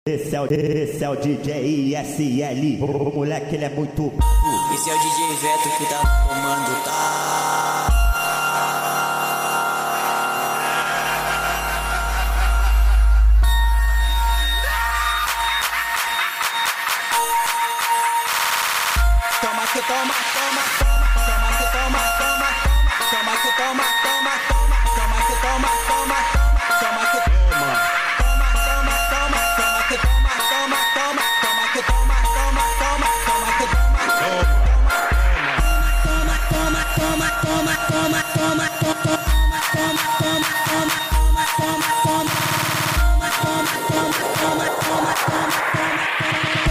Esse é o DJ ISL, o moleque ele é muito. Esse é o DJ Veto que tá no comando, tá? Toma que toma, toma, toma, toma que toma, toma, toma que toma, toma, toma que toma, toma, toma que toma, toma, toma, toma que toma, toma, toma, toma que toma, toma, toma, toma que toma, toma, toma, toma, toma, toma, toma, toma, toma, toma, toma, toma, toma, toma, toma, toma,